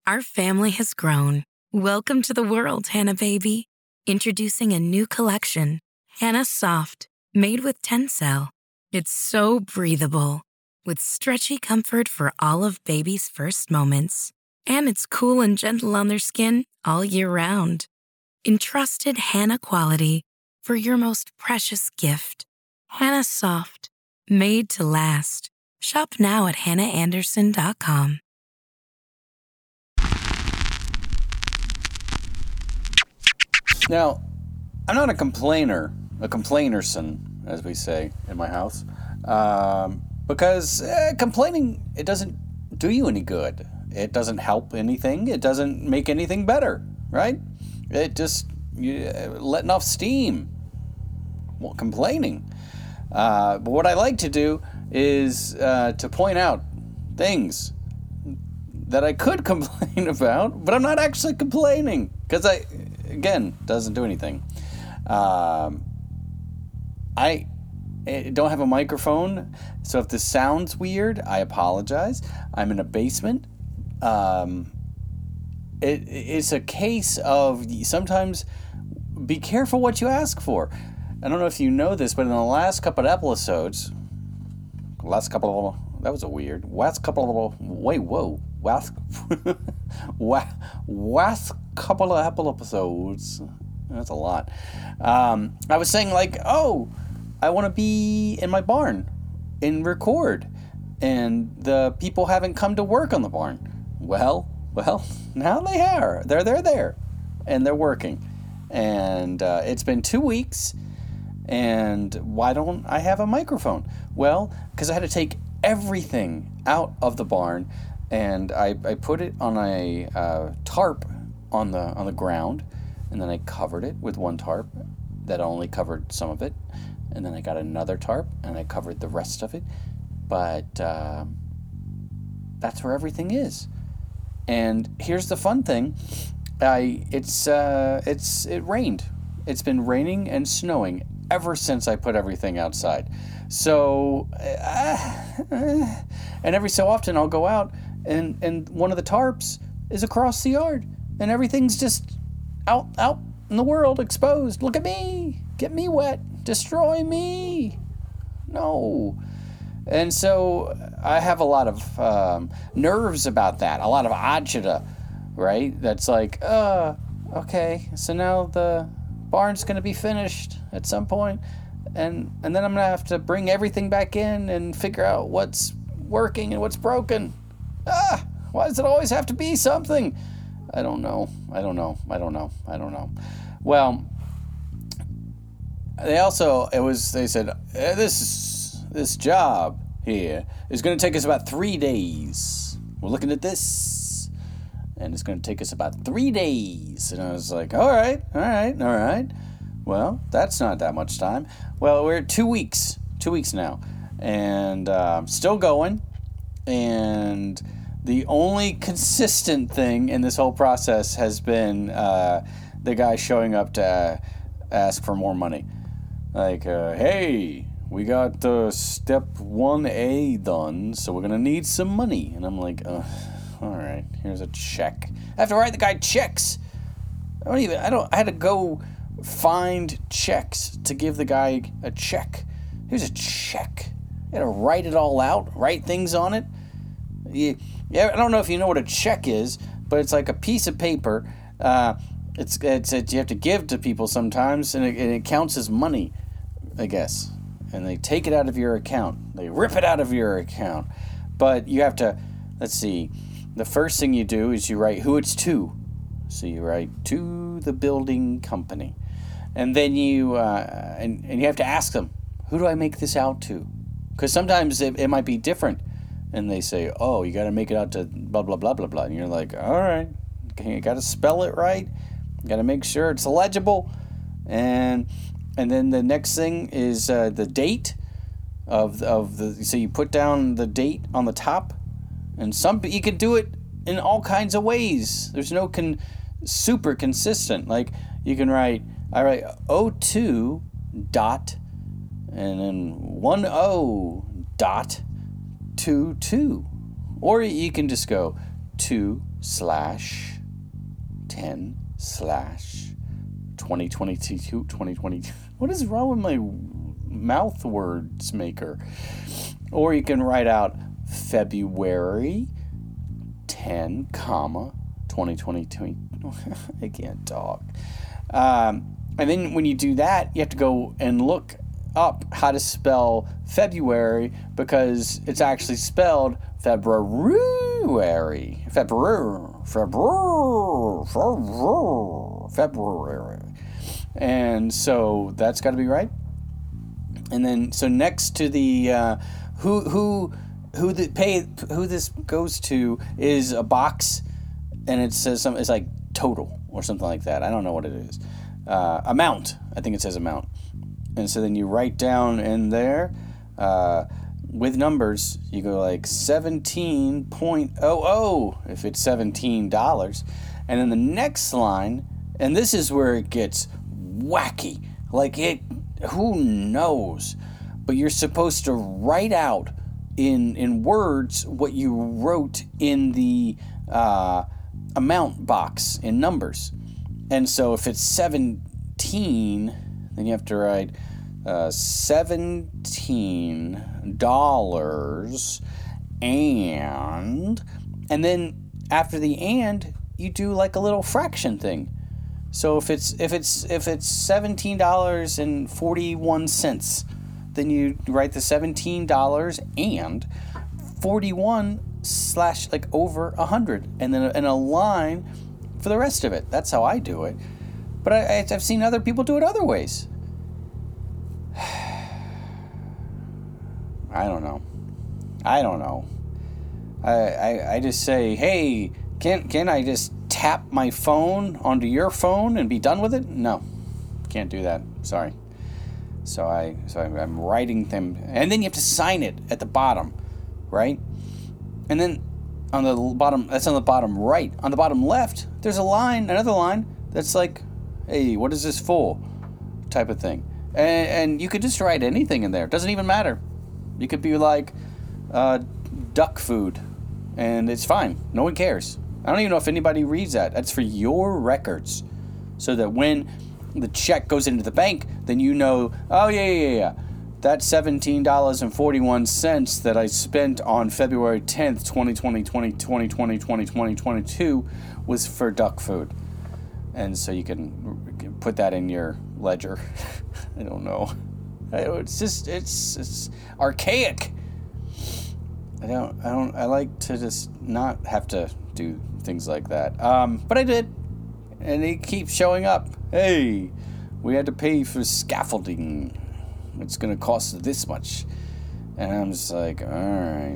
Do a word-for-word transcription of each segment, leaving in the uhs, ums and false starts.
Our family has grown. Welcome to the world, Hannah baby. Introducing a new collection, Hannah Soft, made with Tencel. It's so breathable, with stretchy comfort for all of baby's first moments. And it's cool and gentle on their skin all year round. Entrusted Hannah quality for your most precious gift. Hannah Soft, made to last. Shop now at hannah anderson dot com. Now, I'm not a complainer, a complainerson, as we say in my house, um, because uh, complaining, it doesn't do you any good. It doesn't help anything. It doesn't make anything better, right? It just you, uh, letting off steam. Well, complaining. Uh, but what I like to do is uh, to point out things that I could complain about, but I'm not actually complaining because I, again, doesn't do anything. Um, I, I don't have a microphone, so if this sounds weird, I apologize. I'm in a basement. Um, it, it's a case of sometimes be careful what you ask for. I don't know if you know this, but in the last couple of episodes, last couple of, that was a weird, last couple of, wait, whoa, last, last couple of episodes, that's a lot. Um, I was saying like, oh, I want to be in my barn and record, and the people haven't come to work on the barn. Well, well, now they are. They're, they're there, and they're working. And uh, it's been two weeks, and why don't I have a microphone? Well, because I had to take everything out of the barn, and I, I put it on a uh, tarp on the on the ground, and then I covered it with one tarp that only covered some of it, and then I got another tarp, and I covered the rest of it. But uh, that's where everything is. And here's the fun thing. I it's uh it's it rained. It's been raining and snowing ever since I put everything outside. So uh, and every so often I'll go out and and one of the tarps is across the yard and everything's just out out in the world exposed. Look at me. Get me wet. Destroy me. No. And so I have a lot of um, nerves about that. A lot of agita. Right? That's like, uh, okay, so now the barn's going to be finished at some point, and and then I'm going to have to bring everything back in and figure out what's working and what's broken. Ah, why does it always have to be something? I don't know. I don't know. I don't know. I don't know. Well, they also, it was, they said, eh, this, this job here is going to take us about three days. We're looking at this. And it's going to take us about three days. And I was like, all right, all right, all right. Well, that's not that much time. Well, we're at two weeks, two weeks now. And uh, still going. And the only consistent thing in this whole process has been uh, the guy showing up to uh, ask for more money. Like, uh, hey, we got uh, step one A done, so we're going to need some money. And I'm like, ugh. All right, here's a check. I have to write the guy checks. I don't even, I don't, I had to go find checks to give the guy a check. Here's a check. I had to write it all out, write things on it. You, yeah, I don't know if you know what a check is, but it's like a piece of paper. Uh, it's, it's, it's, you have to give to people sometimes, and it, and it counts as money, I guess. And they take it out of your account. They rip it out of your account. But you have to, let's see. The first thing you do is you write who it's to. So you write to the building company. And then you, uh, and, and you have to ask them, who do I make this out to? Because sometimes it, it might be different. And they say, oh, you got to make it out to blah, blah, blah, blah, blah. And you're like, all right, you got to spell it right. You got to make sure it's legible. And and then the next thing is uh, the date of, of the, so you put down the date on the top. And some you can do it in all kinds of ways. There's no con, super consistent. Like you can write, I write oh two dot, and then one oh dot two two, or you can just go two slash ten slash twenty twenty-two, twenty twenty. What is wrong with my mouth words maker? Or you can write out February ten, comma, twenty twenty-two. I can't talk. Um, and then when you do that, you have to go and look up how to spell February, because it's actually spelled February. February. February. February. February. And so that's got to be right. And then, so next to the, uh, who, who, who the pay, who this goes to is a box, and it says something, it's like total or something like that. I don't know what it is. Uh, amount. I think it says amount. And so then you write down in there, uh, with numbers, you go like seventeen point oh oh if it's seventeen dollars. And then the next line, and this is where it gets wacky. Like it, who knows? But you're supposed to write out in in words what you wrote in the uh, amount box in numbers. And so if it's seventeen, then you have to write uh, seventeen dollars and, and then after the and, you do like a little fraction thing. So if it's if it's if it's seventeen dollars and forty-one cents, then you write the seventeen dollars and forty-one slash like over a hundred, and then a, and a line for the rest of it. That's how I do it. But I, I've seen other people do it other ways. I don't know. I don't know. I, I I just say, hey, can can I just tap my phone onto your phone and be done with it? No, can't do that. Sorry. So I so I'm writing them, and then you have to sign it at the bottom, right? And then on the bottom, that's on the bottom right. On the bottom left, there's a line, another line that's like, hey, what is this for? Type of thing. And, and you could just write anything in there. It doesn't even matter. You could be like, uh, duck food, and it's fine. No one cares. I don't even know if anybody reads that. That's for your records, so that when the check goes into the bank, then you know, oh, yeah, yeah, yeah. That seventeen dollars and forty-one cents that I spent on February tenth, twenty twenty, twenty twenty, twenty twenty, twenty twenty-two was for duck food. And so you can put that in your ledger. I don't know. It's just, it's, it's archaic. I don't, I don't, I like to just not have to do things like that. Um, but I did. And it keeps showing up. Hey, we had to pay for scaffolding. It's going to cost this much. And I'm just like, all right.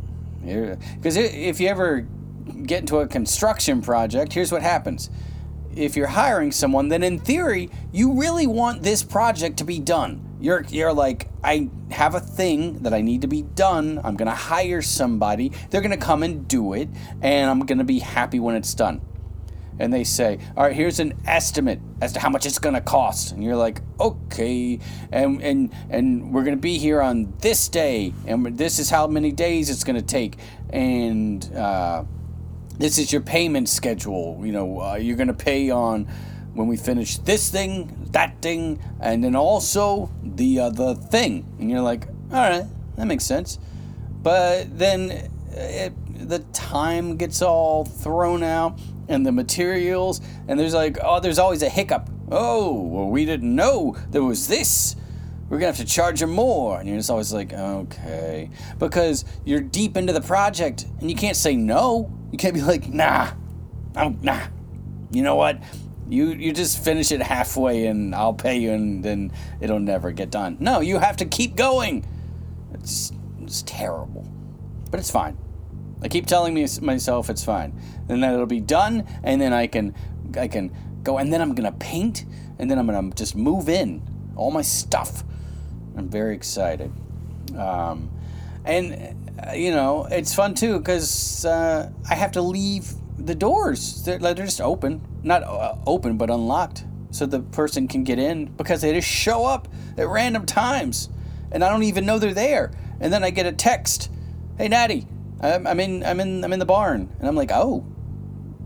Because if you ever get into a construction project, here's what happens. If you're hiring someone, then in theory, you really want this project to be done. You're you're like, I have a thing that I need to be done. I'm going to hire somebody. They're going to come and do it. And I'm going to be happy when it's done. And they say, all right, here's an estimate as to how much it's going to cost. And you're like, okay. And and and we're going to be here on this day. And this is how many days it's going to take. And uh, this is your payment schedule. You know, uh, you're going to pay on when we finish this thing, that thing, and then also the other thing. And you're like, all right, that makes sense. But then it, the time gets all thrown out. And the materials, and there's like, oh, there's always a hiccup. Oh, well, we didn't know there was this. We're going to have to charge them more. And you're just always like, okay. Because you're deep into the project, and you can't say no. You can't be like, nah, oh, nah. You know what? You you just finish it halfway, and I'll pay you, and then it'll never get done. No, you have to keep going. It's, it's terrible. But it's fine. I keep telling me myself it's fine. And then it'll be done, and then I can I can go, and then I'm going to paint, and then I'm going to just move in all my stuff. I'm very excited. Um, and, uh, you know, it's fun, too, because uh, I have to leave the doors. They're, they're just open. Not uh, open, but unlocked, so the person can get in, because they just show up at random times, and I don't even know they're there. And then I get a text, hey, Natty, I'm in, I'm in, I'm in the barn, and I'm like, oh,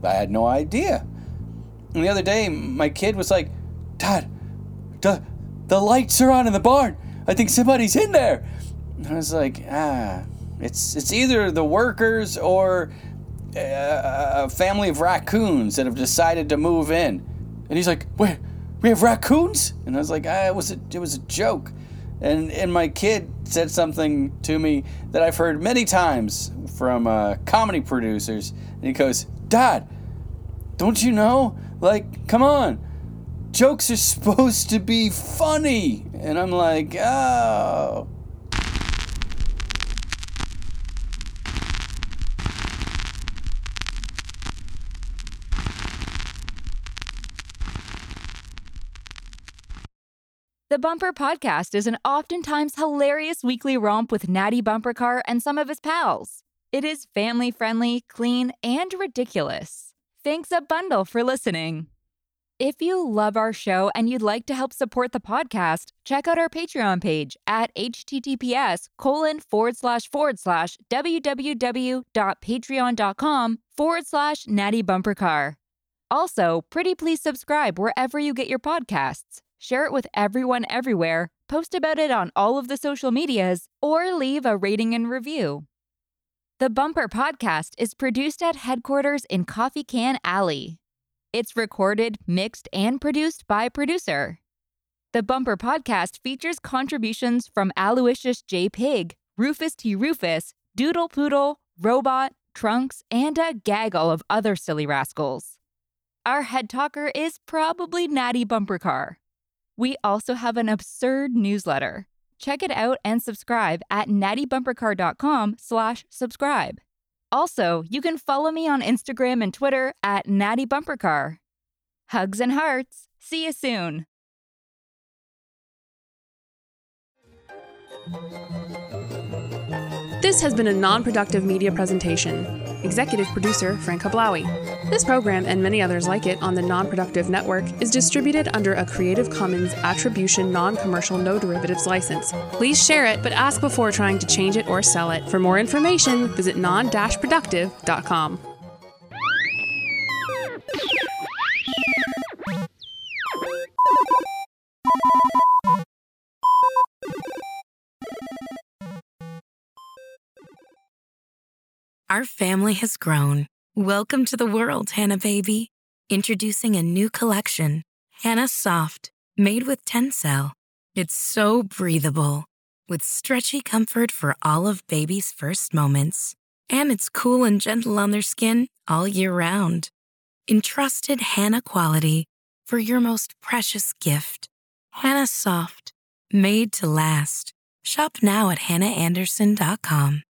I had no idea. And the other day, my kid was like, Dad, the, the lights are on in the barn. I think somebody's in there. And I was like, ah, it's, it's either the workers or a, a family of raccoons that have decided to move in. And he's like, wait, we have raccoons? And I was like, ah, it was a, it was a joke. And and my kid said something to me that I've heard many times from uh, comedy producers. And he goes, Dad, don't you know? Like, come on. Jokes are supposed to be funny. And I'm like, oh. The Bumper Podcast is an oftentimes hilarious weekly romp with Natty Bumper Car and some of his pals. It is family-friendly, clean, and ridiculous. Thanks a bundle for listening. If you love our show and you'd like to help support the podcast, check out our Patreon page at https colon forward slash forward slash www.patreon.com forward slash Natty Bumper Car. Also, pretty please subscribe wherever you get your podcasts. Share it with everyone everywhere, post about it on all of the social medias, or leave a rating and review. The Bumper Podcast is produced at headquarters in Coffee Can Alley. It's recorded, mixed, and produced by producer. The Bumper Podcast features contributions from Aloysius J. Pig, Rufus T. Rufus, Doodle Poodle, Robot, Trunks, and a gaggle of other silly rascals. Our head talker is probably Natty Bumper Car. We also have an absurd newsletter. Check it out and subscribe at nattybumpercar.com slash subscribe. Also, you can follow me on Instagram and Twitter at nattybumpercar. Hugs and hearts. See you soon. This has been a non-productive media presentation. Executive producer Frank Hablawi. This program and many others like it on the Non-Productive Network is distributed under a Creative Commons Attribution Non-Commercial No Derivatives license. Please share it, but ask before trying to change it or sell it. For more information, visit non dash productive dot com. Our family has grown. Welcome to the world, Hannah Baby. Introducing a new collection, Hannah Soft, made with Tencel. It's so breathable, with stretchy comfort for all of baby's first moments. And it's cool and gentle on their skin all year round. Entrusted Hannah quality for your most precious gift. Hannah Soft, made to last. Shop now at hannah anderson dot com.